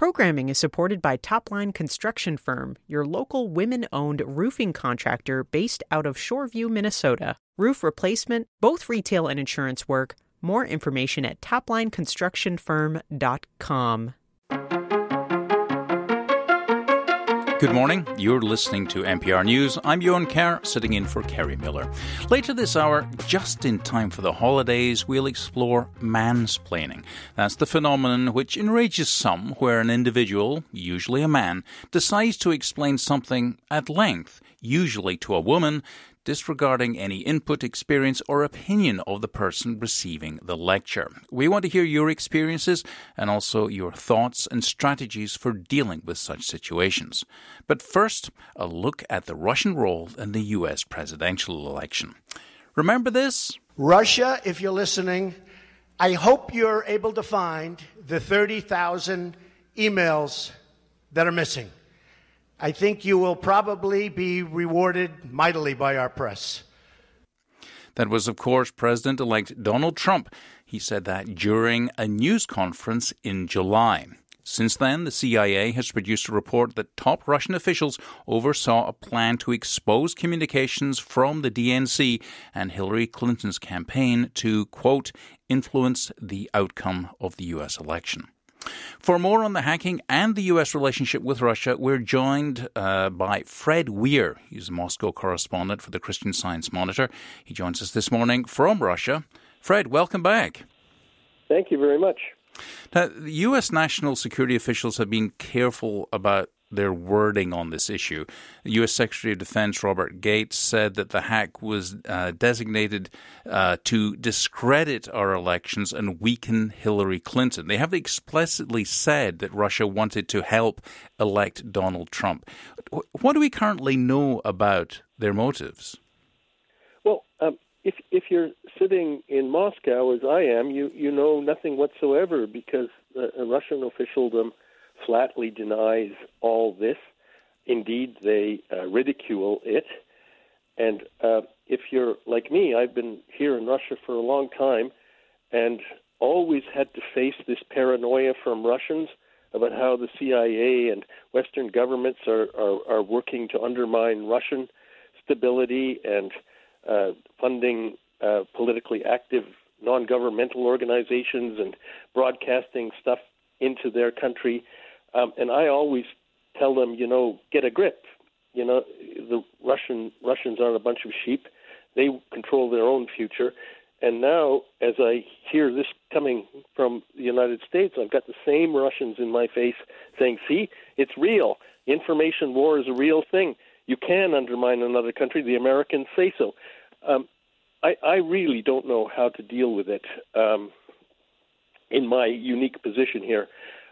Programming is supported by Topline Construction Firm, your local women-owned roofing contractor based out of Shoreview, Minnesota. Roof replacement, both retail and insurance work. More information at toplineconstructionfirm.com. Good morning. You're listening to NPR News. I'm Ewan Kerr, sitting in for Kerry Miller. Later this hour, just in time for the holidays, we'll explore mansplaining. That's the phenomenon which enrages some, where an individual, usually a man, decides to explain something at length, usually to a woman, disregarding any input, experience, or opinion of the person receiving the lecture. We want to hear your experiences and also your thoughts and strategies for dealing with such situations. But first, a look at the Russian role in the U.S. presidential election. Remember this? Russia, if you're listening, I hope you're able to find the 30,000 emails that are missing. I think you will probably be rewarded mightily by our press. That was, of course, President-elect Donald Trump. He said that during a news conference in July. Since then, the CIA has produced a report that top Russian officials oversaw a plan to expose communications from the DNC and Hillary Clinton's campaign to, quote, influence the outcome of the U.S. election. For more on the hacking and the U.S. relationship with Russia, we're joined by Fred Weir. He's a Moscow correspondent for the Christian Science Monitor. He joins us this morning from Russia. Fred, welcome back. Thank you very much. Now, the U.S. national security officials have been careful about their wording on this issue. The U.S. Secretary of Defense Robert Gates said that the hack was designated to discredit our elections and weaken Hillary Clinton. They have explicitly said that Russia wanted to help elect Donald Trump. What do we currently know about their motives? Well, if you're sitting in Moscow, as I am, you know nothing whatsoever because Russian officialdom flatly denies all this. Indeed, they ridicule it. And if you're like me, I've been here in Russia for a long time and always had to face this paranoia from Russians about how the CIA and Western governments are working to undermine Russian stability and funding politically active non-governmental organizations and broadcasting stuff into their country. And I always tell them, get a grip. The Russians aren't a bunch of sheep. They control their own future. And now, as I hear this coming from the United States, I've got the same Russians in my face saying, see, it's real. Information war is a real thing. You can undermine another country. The Americans say so. I really don't know how to deal with it in my unique position here.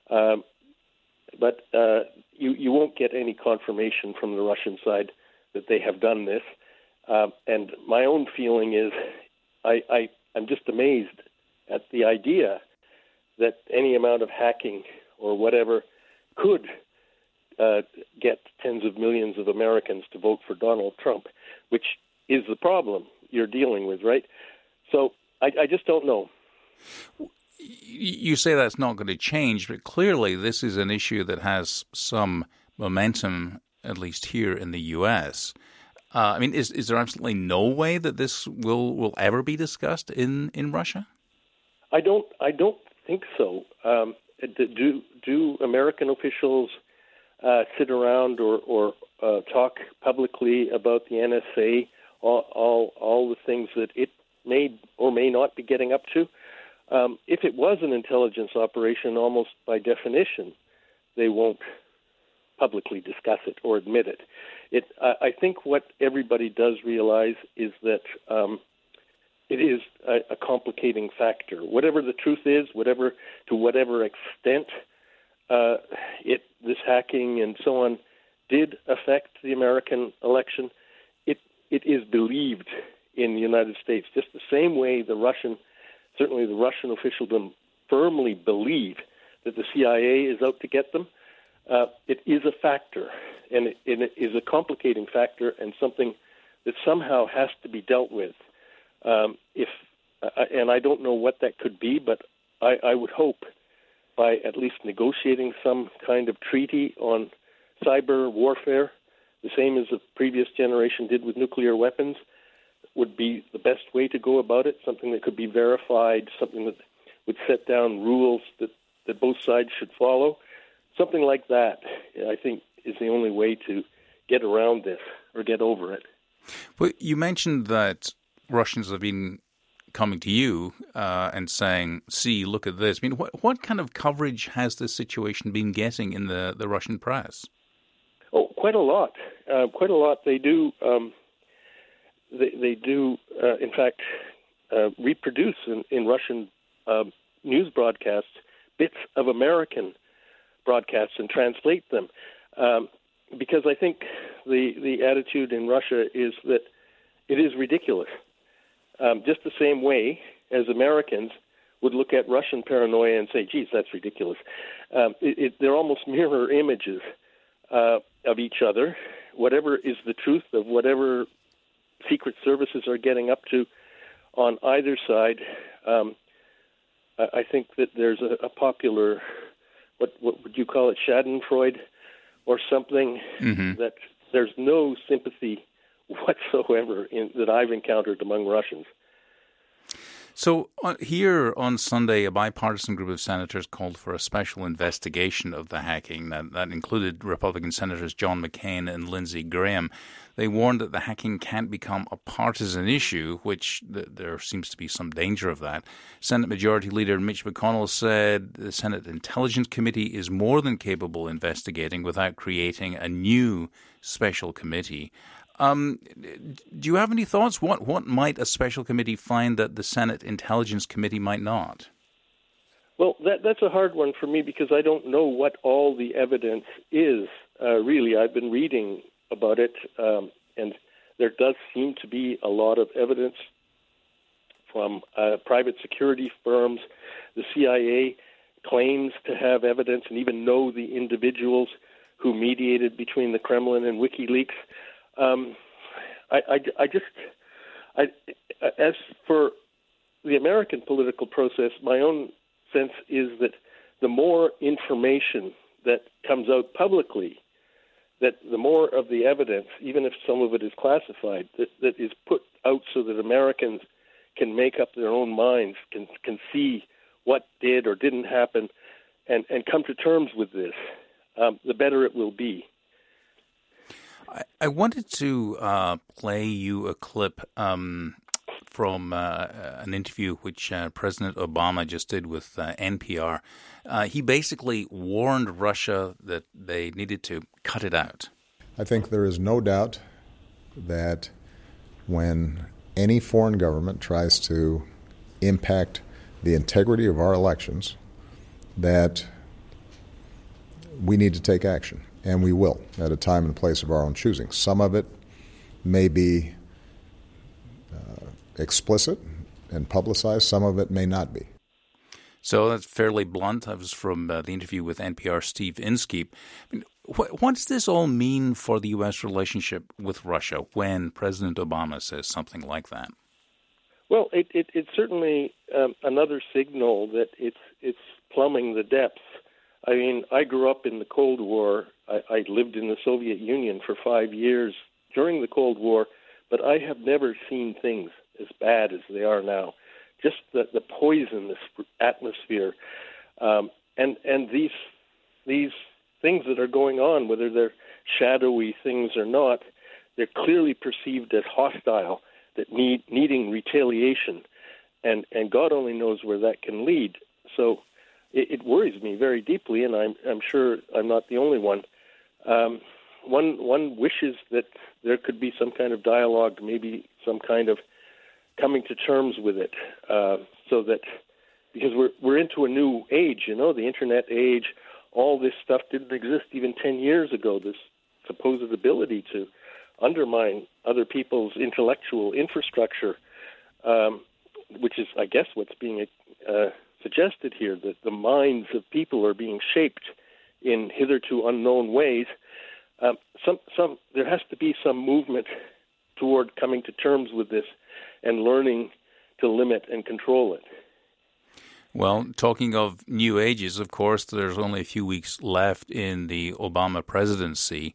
But you won't get any confirmation from the Russian side that they have done this. And my own feeling is I'm just amazed at the idea that any amount of hacking or whatever could get tens of millions of Americans to vote for Donald Trump, which is the problem you're dealing with, right? So I just don't know. You say that's not going to change, but clearly this is an issue that has some momentum, at least here in the U.S. Is there absolutely no way that this will ever be discussed in Russia? I don't think so. Do American officials sit around or talk publicly about the NSA, all the things that it may or may not be getting up to? If it was an intelligence operation, almost by definition, they won't publicly discuss it or admit it. I think what everybody does realize is that it is a complicating factor. Whatever the truth is, to whatever extent this hacking and so on did affect the American election, it is believed in the United States just the same way certainly the Russian officialdom firmly believe that the CIA is out to get them. It is a factor, and it is a complicating factor and something that somehow has to be dealt with. And I don't know what that could be, but I would hope by at least negotiating some kind of treaty on cyber warfare, the same as the previous generation did with nuclear weapons, would be the best way to go about it, something that could be verified, something that would set down rules that both sides should follow. Something like that, I think, is the only way to get around this or get over it. Well, you mentioned that Russians have been coming to you and saying, see, look at this. I mean, what kind of coverage has this situation been getting in the Russian press? Oh, quite a lot. Quite a lot. They do, in fact, reproduce in Russian news broadcasts bits of American broadcasts and translate them. Because I think the attitude in Russia is that it is ridiculous. Just the same way as Americans would look at Russian paranoia and say, geez, that's ridiculous. They're almost mirror images of each other. Whatever is the truth of whatever secret services are getting up to on either side, I think that there's a popular, what would you call it, Schadenfreude or something, that there's no sympathy whatsoever that I've encountered among Russians. So here on Sunday, a bipartisan group of senators called for a special investigation of the hacking. That included Republican Senators John McCain and Lindsey Graham. They warned that the hacking can't become a partisan issue, which there seems to be some danger of that. Senate Majority Leader Mitch McConnell said the Senate Intelligence Committee is more than capable of investigating without creating a new special committee. Do you have any thoughts? What might a special committee find that the Senate Intelligence Committee might not? Well, that's a hard one for me because I don't know what all the evidence is, really. I've been reading about it, and there does seem to be a lot of evidence from private security firms. The CIA claims to have evidence and even know the individuals who mediated between the Kremlin and WikiLeaks. As for the American political process, my own sense is that the more information that comes out publicly, that the more of the evidence, even if some of it is classified, that is put out so that Americans can make up their own minds, can see what did or didn't happen, and come to terms with this, the better it will be. I wanted to play you a clip from an interview which President Obama just did with NPR. He basically warned Russia that they needed to cut it out. I think there is no doubt that when any foreign government tries to impact the integrity of our elections, that we need to take action. And we will, at a time and place of our own choosing. Some of it may be explicit and publicized. Some of it may not be. So that's fairly blunt. That was from the interview with NPR's Steve Inskeep. I mean, what does this all mean for the U.S. relationship with Russia when President Obama says something like that? Well, it's certainly another signal that it's plumbing the depths. I mean, I grew up in the Cold War. I lived in the Soviet Union for 5 years during the Cold War, but I have never seen things as bad as they are now. Just the poisonous atmosphere, and these things that are going on, whether they're shadowy things or not, they're clearly perceived as hostile, that needing retaliation, and God only knows where that can lead. So it worries me very deeply, and I'm sure I'm not the only one. One wishes that there could be some kind of dialogue, maybe some kind of coming to terms with it, so that, because we're into a new age, the internet age. All this stuff didn't exist even 10 years ago, this supposed ability to undermine other people's intellectual infrastructure, which is, I guess, what's being suggested here, that the minds of people are being shaped in hitherto unknown ways. There has to be some movement toward coming to terms with this and learning to limit and control it. Well, talking of new ages, of course, there's only a few weeks left in the Obama presidency.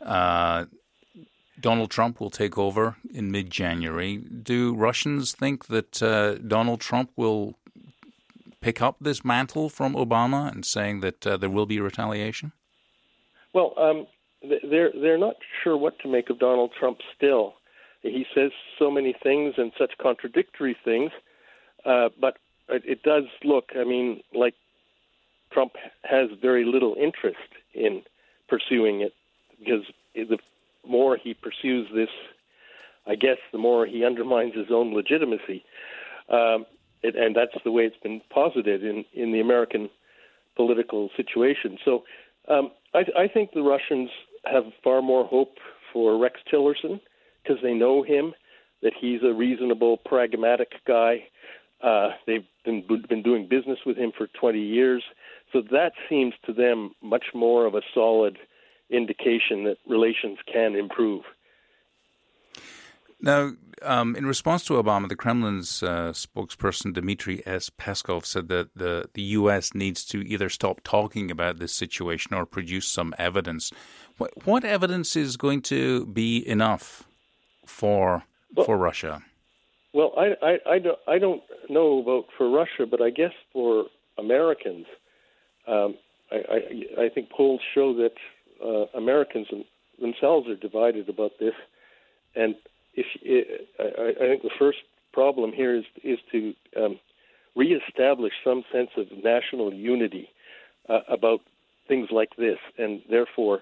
Donald Trump will take over in mid-January. Do Russians think that Donald Trump will pick up this mantle from Obama and saying that there will be retaliation? Well, they're not sure what to make of Donald Trump still. He says so many things and such contradictory things, but it does look, like Trump has very little interest in pursuing it, because the more he pursues this, I guess the more he undermines his own legitimacy. And that's the way it's been posited in the American political situation. So I think the Russians have far more hope for Rex Tillerson, because they know him, that he's a reasonable, pragmatic guy. They've been doing business with him for 20 years. So that seems to them much more of a solid indication that relations can improve. Now, in response to Obama, the Kremlin's spokesperson Dmitry S. Peskov said that the U.S. needs to either stop talking about this situation or produce some evidence. What evidence is going to be enough for Russia? Well, I don't know about for Russia, but I guess for Americans, I think polls show that Americans themselves are divided about this, and I think the first problem here is to reestablish some sense of national unity about things like this, and therefore,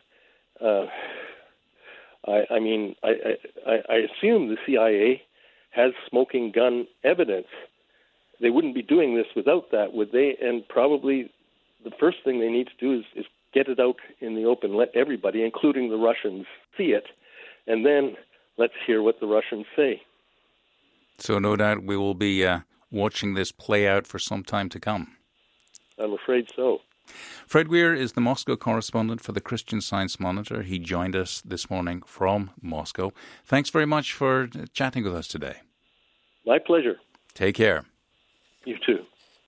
I assume the CIA has smoking gun evidence. They wouldn't be doing this without that, would they? And probably the first thing they need to do is get it out in the open, let everybody, including the Russians, see it, and then let's hear what the Russians say. So no doubt we will be watching this play out for some time to come. I'm afraid so. Fred Weir is the Moscow correspondent for the Christian Science Monitor. He joined us this morning from Moscow. Thanks very much for chatting with us today. My pleasure. Take care. You too.